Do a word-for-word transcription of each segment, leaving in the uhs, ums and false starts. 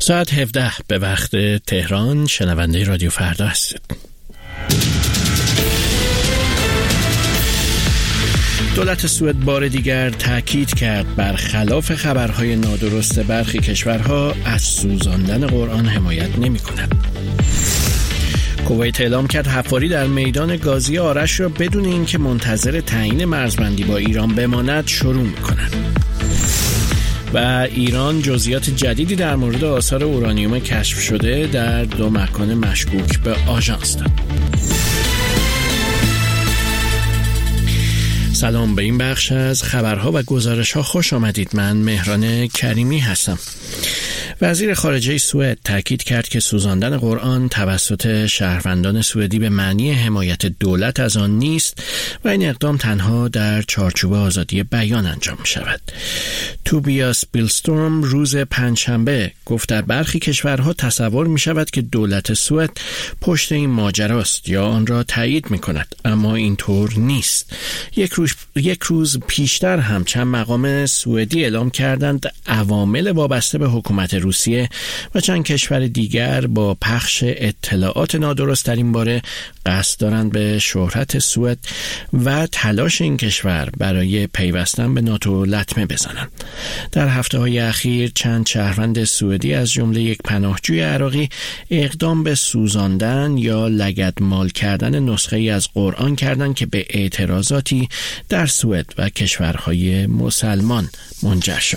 ساعت هفده به وقت تهران. شنونده رادیو فردا هستید. دولت سوئد بار دیگر تاکید کرد برخلاف خبرهای نادرست برخی کشورها از سوزاندن قرآن حمایت نمی‌کند. کویت اعلام کرد حفاری در میدان گازی آرش را بدون اینکه منتظر تعیین مرزبندی با ایران بماند شروع می‌کند. و ایران جزئیات جدیدی در مورد آثار اورانیوم کشف شده در دو مکان مشکوک به آژانس داد. سلام، به این بخش از خبرها و گزارش‌ها خوش آمدید. من مهران کریمی هستم. وزیر خارجه سوئد تاکید کرد که سوزاندن قرآن توسط شهروندان سوئدی به معنی حمایت دولت از آن نیست و این اقدام تنها در چارچوب آزادی بیان انجام می شود. توبیاس بیلستورم روز پنجشنبه گفت در برخی کشورها تصور می شود که دولت سوئد پشت این ماجراست یا آن را تایید می کند، اما اینطور نیست. یک روز, یک روز پیشتر هم چند مقام سوئدی اعلام کردند عوامل وابسته به حکومت روسیه و چند کشور دیگر با پخش اطلاعات نادرست در این باره قصد دارند به شهرت سوئد و تلاش این کشور برای پیوستن به ناتو لطمه بزنند. در هفته‌های اخیر چند شهروند سوئدی از جمله یک پناهجوی عراقی اقدام به سوزاندن یا لگدمال کردن نسخه‌ای از قرآن کردند که به اعتراضاتی در سوئد و کشورهای مسلمان منجر شد.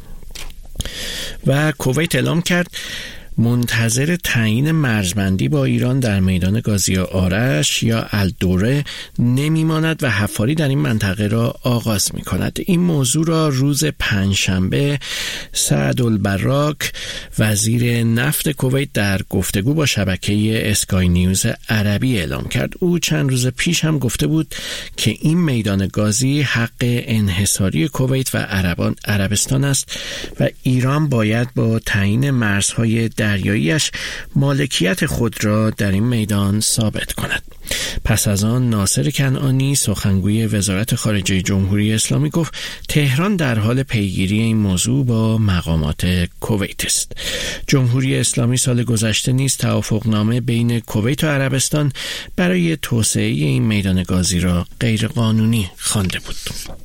و کویت اعلام کرد منتظر تعیین مرزبندی با ایران در میدان گازی آرش یا الدوره نمیماند و حفاری در این منطقه را آغاز می کند. این موضوع را روز پنجشنبه سعد البراک وزیر نفت کویت در گفتگو با شبکه اسکای نیوز عربی اعلام کرد. او چند روز پیش هم گفته بود که این میدان گازی حق انحصاری کویت و عربان عربستان است و ایران باید با تعیین مرزهای دریاییش مالکیت خود را در این میدان ثابت کند. پس از آن ناصر کنعانی سخنگوی وزارت خارجه جمهوری اسلامی گفت تهران در حال پیگیری این موضوع با مقامات کویت است. جمهوری اسلامی سال گذشته نیز توافقنامه بین کویت و عربستان برای توسعه این میدان گازی را غیرقانونی خوانده بود.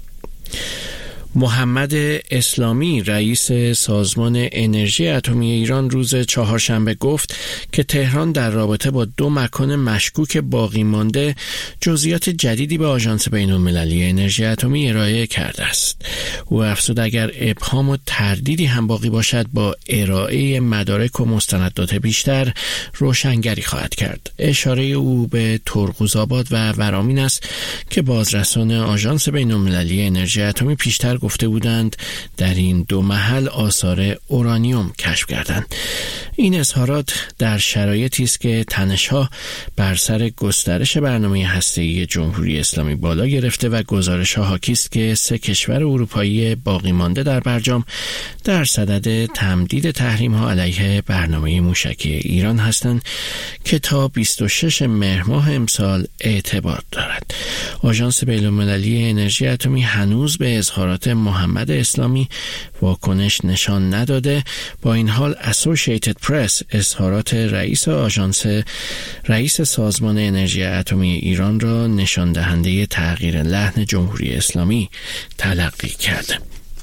محمد اسلامی رئیس سازمان انرژی اتمی ایران روز چهارشنبه گفت که تهران در رابطه با دو مکان مشکوک باقی مانده جزئیات جدیدی به آژانس بین‌المللی انرژی اتمی ارائه کرده است. او افزود اگر ابهام و تردیدی هم باقی باشد با ارائه مدارک و مستندات بیشتر روشنگری خواهد کرد. اشاره او به ترقوزآباد و ورامین است که بازرسان آژانس بین‌المللی انرژی اتمی پیشتر گفته بودند در این دو محل آثار اورانیوم کشف کردند. این اظهارات در شرایطی است که تنش‌ها بر سر گسترش برنامه هسته‌ای جمهوری اسلامی بالا گرفته و گزارش‌ها حاکی است که سه کشور اروپایی باقی مانده در برجام در صدد تمدید تحریم‌ها علیه برنامه موشکی ایران هستند که تا بیست و ششم مهر ماه امسال اعتبار دارد. آژانس بین‌المللی انرژی اتمی هنوز به اظهارات محمد اسلامی واکنش نشان نداده. با این حال اسوسییتد پرس اظهارات رئیس آژانس رئیس سازمان انرژی اتمی ایران را نشان دهنده تغییر لحن جمهوری اسلامی تلقی کرده.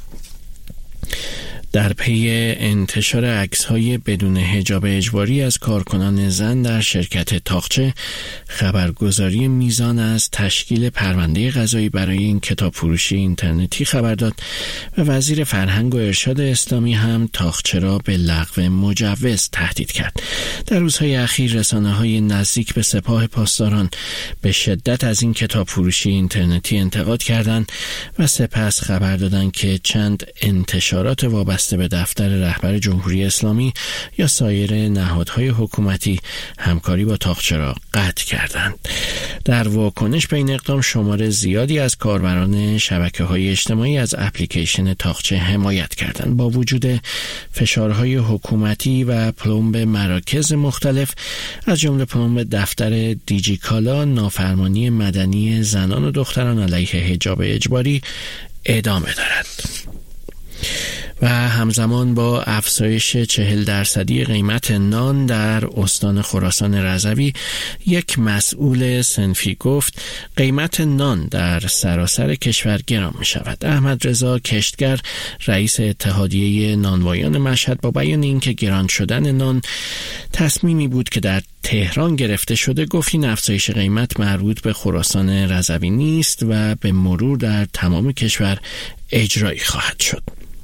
در پی انتشار عکس‌های بدون حجاب اجباری از کارکنان زن در شرکت طاقچه، خبرگزاری میزان از تشکیل پرونده قضایی برای این کتاب فروشی اینترنتی خبر داد و وزیر فرهنگ و ارشاد اسلامی هم طاقچه را به لغو مجوز تهدید کرد. در روزهای اخیر رسانه‌های نزدیک به سپاه پاسداران به شدت از این کتاب فروشی اینترنتی انتقاد کردند و سپس خبر دادند که چند انتشارات وابسته به دفتر رهبر جمهوری اسلامی یا سایر نهادهای حکومتی همکاری با طاقچه را قطع کردند. در واکنش به این اقدام شمار زیادی از کاربران شبکه‌های اجتماعی از اپلیکیشن طاقچه حمایت کردند. با وجود فشارهای حکومتی و پلمب مراکز مختلف از جمله پلمب دفتر دیجیکالا، نافرمانی مدنی زنان و دختران علیه حجاب اجباری ادامه دارد. و همزمان با افزایش چهل درصدی قیمت نان در استان خراسان رضوی، یک مسئول صنفی گفت قیمت نان در سراسر کشور گران می شود. احمد رضا کشتگر رئیس اتحادیه نانوایان مشهد با بیان اینکه گران شدن نان تصمیمی بود که در تهران گرفته شده، گفت این افزایش قیمت مربوط به خراسان رضوی نیست و به مرور در تمام کشور اجرایی خواهد شد.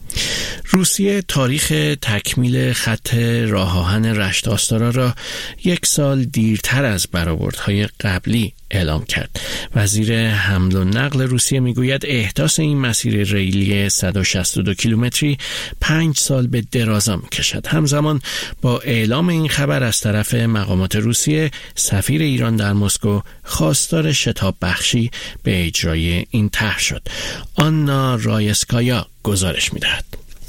روسیه تاریخ تکمیل خط راه آهن رشت آستارا را یک سال دیرتر از برآوردهای قبلی اعلام کرد. وزیر حمل و نقل روسیه میگوید احداث این مسیر ریلی صد و شصت و دو کیلومتری پنج سال به درازا میکشد. همزمان با اعلام این خبر از طرف مقامات روسیه، سفیر ایران در مسکو خواستار شتاب بخشی به اجرای این طرح شد. آنا رایسکایا گزارش میدهد.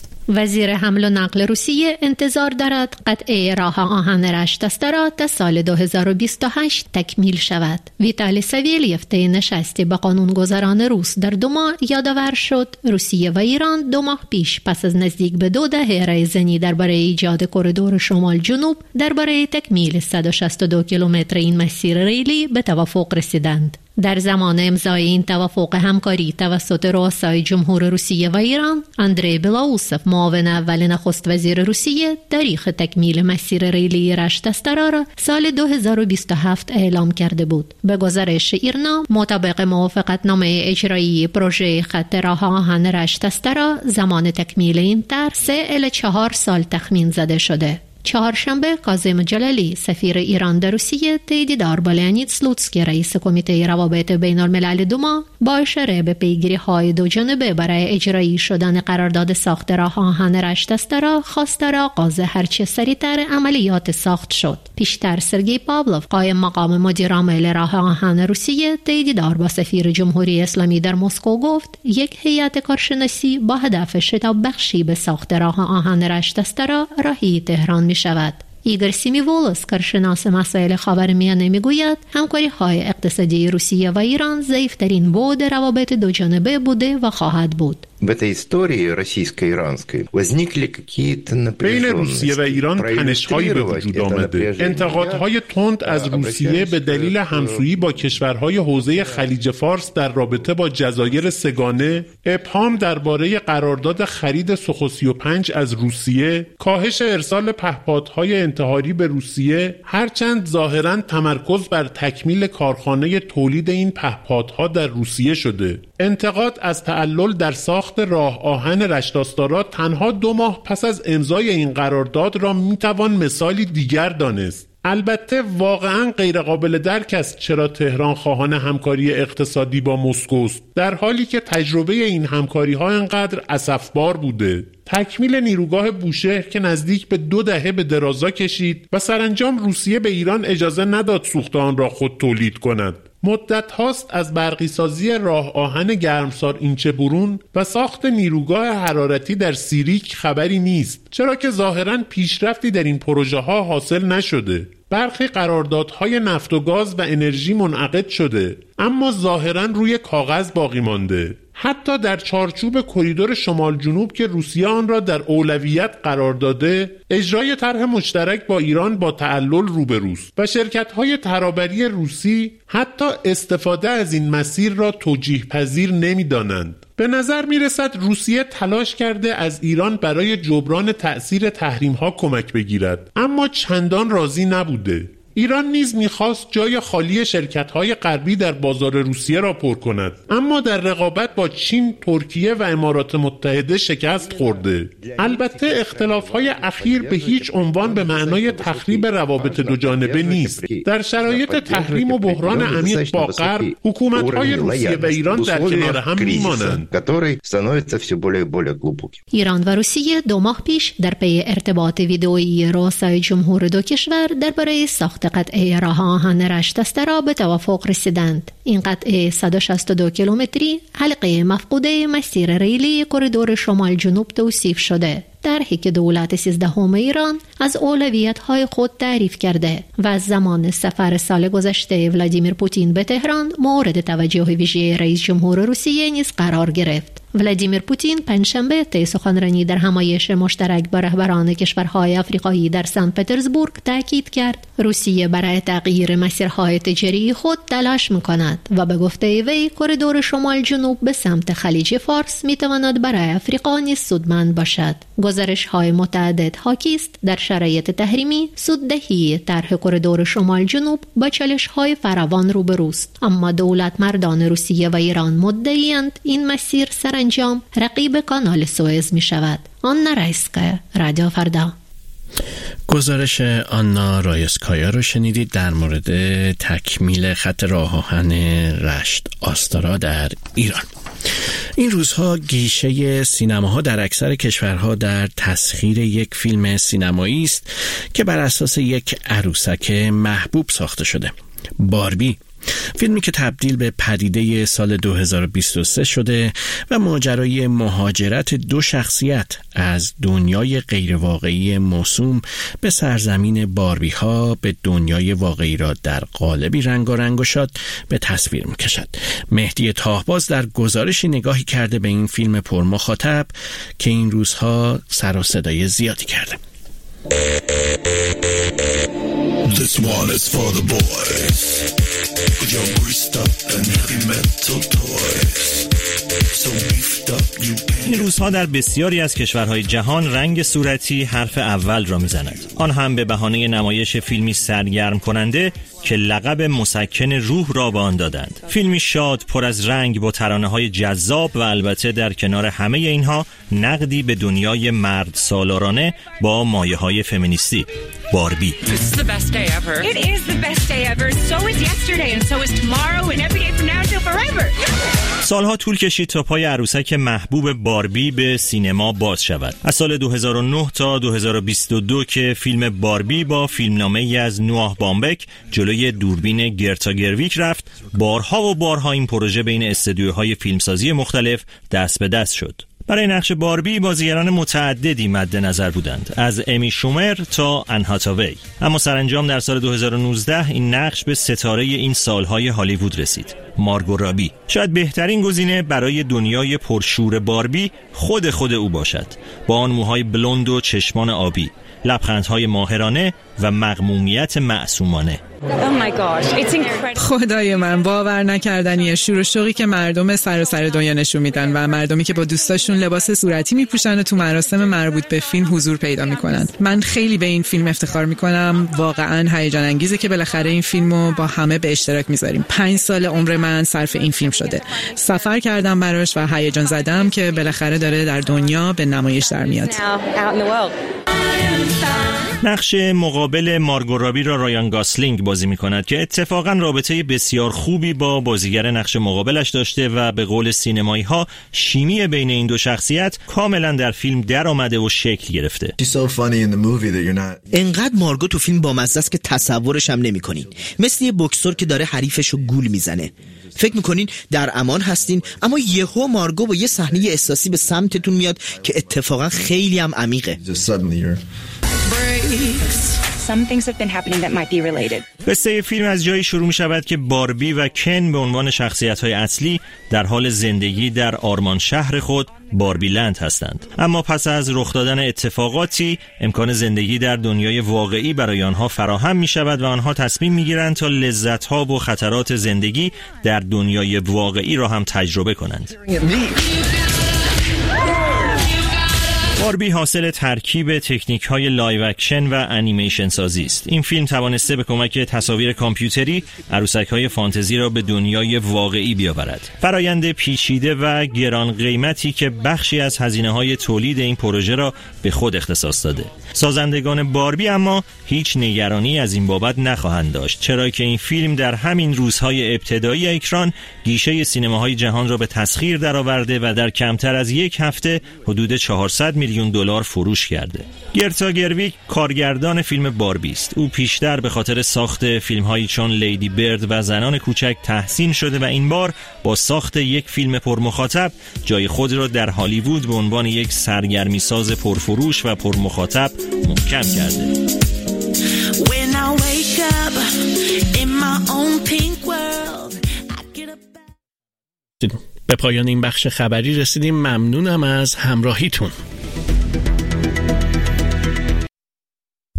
وزیر حمل و نقل روسیه انتظار دارد قطعه راه آهن رشت آستارا تا سال دو هزار و بیست و هشت تکمیل شود. ویتالی ساویلیف طی نشستی با قانونگذاران روس در دوما یادآور شد روسیه و ایران دو ماه پیش پس از نزدیک به دو دهه رایزنی درباره ایجاد کریدور شمال جنوب درباره تکمیل صد و شصت و دو کیلومتر این مسیر ریلی به توافق رسیدند. در زمان امضای این توافق همکاری توسط رؤسای جمهور روسیه و ایران، اندری بلاوسوف معاون اول نخست وزیر روسیه تاریخ تکمیل مسیر ریلی رشت آستارا را سال دو هزار و بیست و هفت اعلام کرده بود. به گزارش ایرنا، مطابق موافقتنامه اجرایی پروژه خط راه آهن رشت آستارا، زمان تکمیل این طرح سه الی چهار سال تخمین زده شده. چهارشنبه کاظم جلالی سفیر ایران در روسیه طی دیدار با لئونید سلوتسکی رئیس کمیته روابط بین الملل دوما با اشاره به پیگیری‌های دو جانبه برای اجرایی شدن قرارداد ساخت راه آهن رشت آستارا خواستار آغاز هرچه سریعتر عملیات ساخت شد. پیشتر سرگئی پاولوف قائم مقام مدیر عامل راه آهن روسیه طی دیدار با سفیر جمهوری اسلامی در مسکو گفت یک هیئت کارشناسی با هدف شتاب بخشی به ساخت راه آهن رشت آستارا راهی تهران می شود. ایگور سیمیولوس کارشناس مسائل خاورمیانه میگوید همکاری‌های اقتصادی روسیه و ایران ضعیف‌ترین بعد روابط دو جانبه بوده و خواهد بود. В этой истории российско-иранской возникли какие-то напряженности. بین روسیه و ایران تنش‌هایی به وجود آمده. انتقادهای تند از روسیه به دلیل همسویی با کشورهای حوزه خلیج فارس در رابطه با جزایر سگانه، ابهام درباره قرارداد خرید سوخو سی و پنج از روسیه، کاهش ارسال پهپادهای انتحاری به روسیه، هرچند ظاهراً تمرکز بر تکمیل کارخانه تولید این پهپادها در روسیه شده. انتقاد از تعلل در ساخت راه آهن رشت آستارا تنها دو ماه پس از امضای این قرارداد را میتوان مثالی دیگر دانست. البته واقعاً غیر قابل درک است چرا تهران خواهان همکاری اقتصادی با مسکو است، در حالی که تجربه این همکاری ها انقدر اسفبار بوده. تکمیل نیروگاه بوشهر که نزدیک به دو دهه به درازا کشید و سرانجام روسیه به ایران اجازه نداد سوخت آن را خود تولید کند. مدت هاست از برقی سازی راه آهن گرمسار اینچه برون و ساخت نیروگاه حرارتی در سیریک خبری نیست، چرا که ظاهراً پیشرفتی در این پروژه ها حاصل نشده. برخی قراردادهای نفت و گاز و انرژی منعقد شده، اما ظاهراً روی کاغذ باقی مانده. حتی در چارچوب کریدور شمال جنوب که روسیه آن را در اولویت قرار داده، اجرای طرح مشترک با ایران با تعلل روبروست و شرکت‌های ترابری روسی حتی استفاده از این مسیر را توجیه پذیر نمی‌دانند. به نظر می‌رسد روسیه تلاش کرده از ایران برای جبران تأثیر تحریم‌ها کمک بگیرد، اما چندان راضی نبوده. ایران نیز می‌خواست جای خالی شرکت‌های غربی در بازار روسیه را پر کند، اما در رقابت با چین، ترکیه و امارات متحده شکست خورده. البته اختلاف‌های اخیر به هیچ عنوان به معنای تخریب روابط دو جانبه نیست. در شرایط تحریم و بحران عمیق با غرب، حکومت‌های روسیه و ایران در کنار هم می‌مانند. ایران و روسیه دو ماه پیش در پی ارتباط ویدئویی رؤسای جمهور دو کشور درباره ساخت قطعه راه آهن رشت آستارا به توافق رسیدند. این قطعه صد و شصت و دو کیلومتری حلقه مفقوده مسیر ریلی کریدور شمال جنوب توصیف شده. طرحی که دولت سیزدهم ایران از اولویت‌های خود تعریف کرده و از زمان سفر سال گذشته ولادیمیر پوتین به تهران مورد توجه ویژه رئیس جمهور روسیه نیز قرار گرفت. ولادیمیر پوتین پنجشنبه طی سخنرانی در همایش مشترک با رهبران کشورهای آفریقایی در سن پترزبورگ تاکید کرد روسیه برای تغییر مسیرهای تجاری خود تلاش می‌کند و به گفته وی کریدور شمال جنوب به سمت خلیج فارس می‌تواند برای آفریقا نیز سودمند باشد. گزارش‌های متعدد حاکی است در شرایط تحریمی سوددهی طرح کریدور شمال جنوب با چالش‌های فراوان روبروست، اما دولت مردان روسیه و ایران مدعی‌اند این مسیر سرانجام رقیب کانال سوئز می شود. آنا رایسکایا، رادیو فردا. گزارش آنا رایسکایا رو شنیدید در مورد تکمیل خط راه آهن رشت آستارا در ایران. این روزها گیشه سینماها در اکثر کشورها در تسخیر یک فیلم سینمایی است که بر اساس یک عروسک محبوب ساخته شده. باربی، فیلمی که تبدیل به پدیده سال دو هزار و بیست و سه شده و ماجرای مهاجرت دو شخصیت از دنیای غیرواقعی موسوم به سرزمین باربی ها به دنیای واقعی را در قالبی رنگارنگ و شاد به تصویر می‌کشد. مهدی تاهباز در گزارشی نگاهی کرده به این فیلم پرمخاطب که این روزها سر و صدای زیادی کرده. This one is for the boys with your greased up and heavy metal toys. So beefed up you. این روزها در بسیاری از کشورهای جهان رنگ صورتی حرف اول را میزند. آن هم به بهانه نمایش فیلمی سرگرم کننده که لقب مسکن روح را به آن دادند. فیلمی شاد پر از رنگ با ترانه‌های جذاب و البته در کنار همه اینها نقدی به دنیای مرد سالارانه با مایه‌های فمینیستی. باربی. This is the best day ever. It is the best day ever. So is yesterday and so is tomorrow and every day from now till forever. سالها طول کشید تا پای عروسک محبوب باربی به سینما باز شود. از سال دو هزار و نه تا دو هزار و بیست و دو که فیلم باربی با فیلمنامه‌ای از نوآه بامبک جلوی دوربین گرتا گرویک رفت، بارها و بارها این پروژه بین استودیوهای فیلمسازی مختلف دست به دست شد. برای نقش باربی بازیگران متعددی مد نظر بودند، از امی شومر تا ان هاتاوی، اما سرانجام در سال دو هزار و نوزده این نقش به ستاره این سالهای هالیوود رسید، مارگو رابی. شاید بهترین گزینه برای دنیای پرشور باربی خود خود او باشد، با آن موهای بلوند و چشمان آبی، لبخندهای ماهرانه و مغمومیت معصومانه. Oh my gosh, it's incredible. خدای من، باور نکردنیه. شور و شوقی که مردم سر و سر دنیا نشون میدن و مردمی که با دوستاشون لباس صورتی میپوشن و تو مراسم مربوط به فیلم حضور پیدا میکنن. من خیلی به این فیلم افتخار میکنم. واقعا هیجان انگیزه که بالاخره این فیلمو با همه به اشتراک میذاریم. پنج سال عمر من صرف این فیلم شده. سفر کردم براش و هیجان زدم که بالاخره داره در دنیا به نمایش در میاد. نقش مقابل مارگو رابی را رایان گاسلینگ بازی می‌کند که اتفاقاً رابطه بسیار خوبی با بازیگر نقش مقابلش داشته و به قول سینمایی‌ها شیمی بین این دو شخصیت کاملاً در فیلم در آمده و شکل گرفته. انقدر مارگو تو فیلم بامزه است که تصورش هم نمی‌کنین. مثل یه بوکسور که داره حریفشو گول میزنه. فکر میکنین در امان هستین، اما یهو مارگو با یه صحنه احساسی به سمتتون میاد که اتفاقا خیلی هم عمیقه. Some things have been happening that might be related. قصه فیلم از جایی شروع می شود که باربی و کن به عنوان شخصیت‌های اصلی در حال زندگی در آرمان شهر خود باربی لند هستند، اما پس از رخ دادن اتفاقاتی امکان زندگی در دنیای واقعی برای آنها فراهم می شود و آنها تصمیم می گیرند تا لذت‌ها و خطرات زندگی در دنیای واقعی را هم تجربه کنند. باربی حاصل ترکیب تکنیک‌های لایو اکشن و انیمیشن سازی است. این فیلم توانسته به کمک تصاویر کامپیوتری عروسک‌های فانتزی را به دنیای واقعی بیاورد. فرایند پیچیده و گران قیمتی که بخشی از هزینه‌های تولید این پروژه را به خود اختصاص داده. سازندگان باربی اما هیچ نگرانی از این بابت نخواهند داشت، چرا که این فیلم در همین روزهای ابتدایی اکران گیشه سینماهای جهان را به تسخیر درآورده و در کمتر از یک هفته حدود چهارصد میلیون دلار فروش کرده. گرتا گرویک کارگردان فیلم باربی است. او پیشتر به خاطر ساخت فیلم‌هایی چون لیدی برد و زنان کوچک تحسین شده و این بار با ساخت یک فیلم پرمخاطب جای خود را در هالیوود به عنوان یک سرگرمی‌ساز پرفروش و پرمخاطب محکم کرده. به پایان این بخش خبری رسیدیم. ممنونم از همراهیتون.